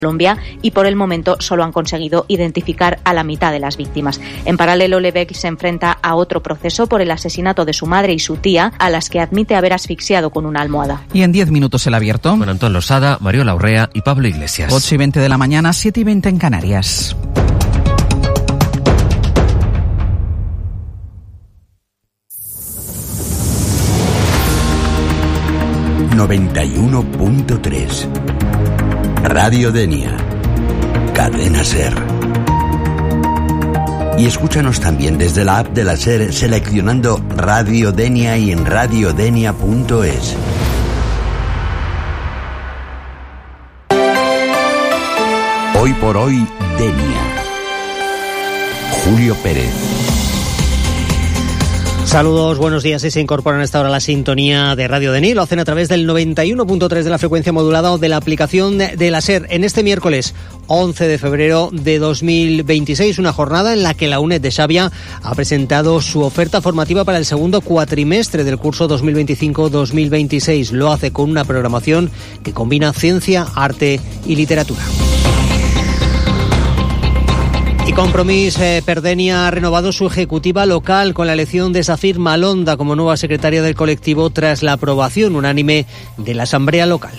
Colombia y por el momento solo han conseguido identificar a la mitad de las víctimas. En paralelo, Lebec se enfrenta a otro proceso por el asesinato de su madre y su tía, a las que admite haber asfixiado con una almohada. Y en 10 minutos el abierto. Con Antón Losada, Mariola Urrea y Pablo Iglesias. 8:20 de la mañana, 7:20 en Canarias. ...91.3... Radio Denia, Cadena SER. Y escúchanos también desde la app de la SER seleccionando Radio Denia y en radiodenia.es. Hoy por hoy, Denia. Julio Pérez. Saludos, buenos días. Y se incorporan a esta hora a la sintonía de Radio Denia. Lo hacen a través del 91.3 de la frecuencia modulada o de la aplicación de la SER. En este miércoles 11 de febrero de 2026, una jornada en la que la UNED de Xàbia ha presentado su oferta formativa para el segundo cuatrimestre del curso 2025-2026. Lo hace con una programación que combina ciencia, arte y literatura. Y Compromís per Denia ha renovado su ejecutiva local con la elección de Safir Malonda como nueva secretaria del colectivo tras la aprobación unánime de la asamblea local.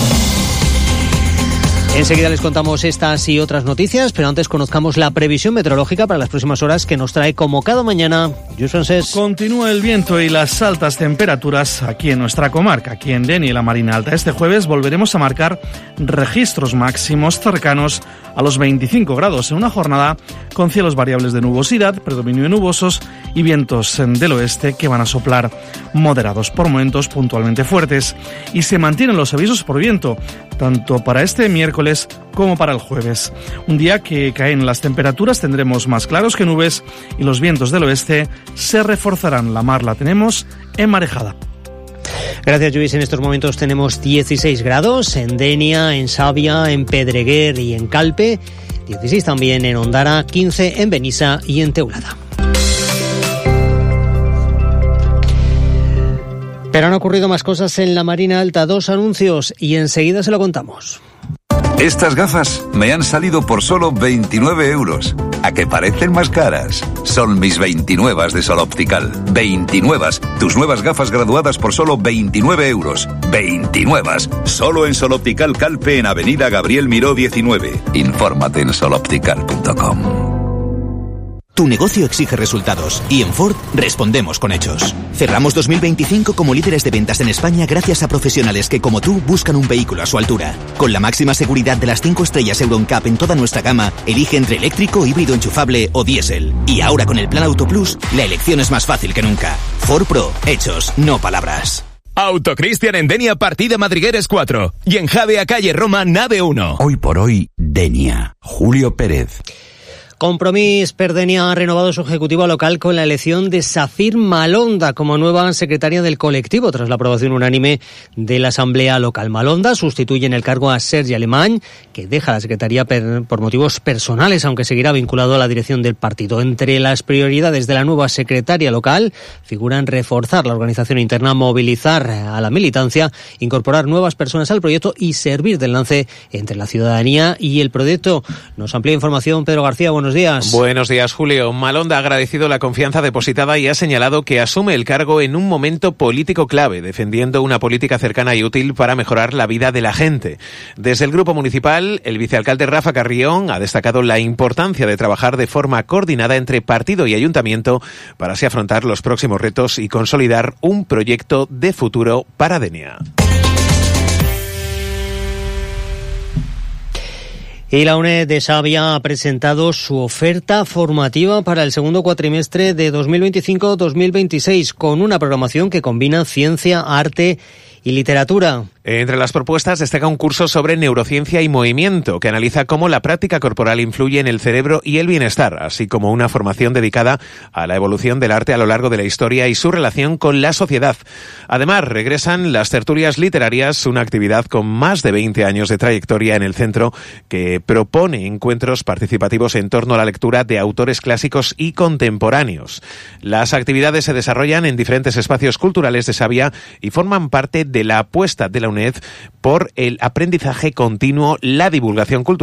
Enseguida les contamos estas y otras noticias, pero antes conozcamos la previsión meteorológica para las próximas horas que nos trae como cada mañana Lluís Francés. Continúa el viento y las altas temperaturas aquí en nuestra comarca, aquí en Denia y la Marina Alta. Este jueves volveremos a marcar registros máximos cercanos a los 25 grados en una jornada con cielos variables de nubosidad, predominio de nubosos y vientos del oeste que van a soplar moderados, por momentos puntualmente fuertes. Y se mantienen los avisos por viento, tanto para este miércoles como para el jueves. Un día que caen las temperaturas, tendremos más claros que nubes y los vientos del oeste se reforzarán. La mar la tenemos enmarejada. Gracias, Lluís. En estos momentos tenemos 16 grados en Denia, en Xàbia, en Pedreguer y en Calpe. 16 también en Ondara, 15 en Benissa y en Teulada. Pero han ocurrido más cosas en la Marina Alta. 2 anuncios y enseguida se lo contamos. Estas gafas me han salido por solo 29 euros. ¿A que parecen más caras? Son mis 29 de Sol Optical. 29. Tus nuevas gafas graduadas por solo 29 euros. 29. Solo en Sol Optical Calpe en Avenida Gabriel Miró 19. Infórmate en soloptical.com. Tu negocio exige resultados y en Ford respondemos con hechos. Cerramos 2025 como líderes de ventas en España gracias a profesionales que como tú buscan un vehículo a su altura. Con la máxima seguridad de las 5 estrellas Euro NCAP en toda nuestra gama, elige entre eléctrico, híbrido enchufable o diésel. Y ahora con el Plan Auto Plus, la elección es más fácil que nunca. Ford Pro, hechos, no palabras. Autocristian en Denia, partida Madrigueres 4. Y en Javea, calle Roma, nave 1. Hoy por hoy, Denia. Julio Pérez. Compromís per Denia ha renovado su ejecutiva local con la elección de Safir Malonda como nueva secretaria del colectivo tras la aprobación unánime de la asamblea local. Malonda sustituye en el cargo a Sergi Alemany, que deja la secretaría por motivos personales, aunque seguirá vinculado a la dirección del partido. Entre las prioridades de la nueva secretaria local figuran reforzar la organización interna, movilizar a la militancia, incorporar nuevas personas al proyecto y servir de enlace entre la ciudadanía y el proyecto. Nos amplía información Pedro García. Buenos días. Buenos días, Julio. Malonda ha agradecido la confianza depositada y ha señalado que asume el cargo en un momento político clave, defendiendo una política cercana y útil para mejorar la vida de la gente. Desde el Grupo Municipal, el vicealcalde Rafa Carrión ha destacado la importancia de trabajar de forma coordinada entre partido y ayuntamiento para así afrontar los próximos retos y consolidar un proyecto de futuro para Denia. Y la UNED de Xàbia ha presentado su oferta formativa para el segundo cuatrimestre de 2025-2026 con una programación que combina ciencia, arte y literatura. Entre las propuestas destaca un curso sobre neurociencia y movimiento que analiza cómo la práctica corporal influye en el cerebro y el bienestar, así como una formación dedicada a la evolución del arte a lo largo de la historia y su relación con la sociedad. Además, regresan las tertulias literarias, una actividad con más de 20 años de trayectoria en el centro que propone encuentros participativos en torno a la lectura de autores clásicos y contemporáneos. Las actividades se desarrollan en diferentes espacios culturales de Xàbia y forman parte de la apuesta de la UNED por el aprendizaje continuo, la divulgación cultural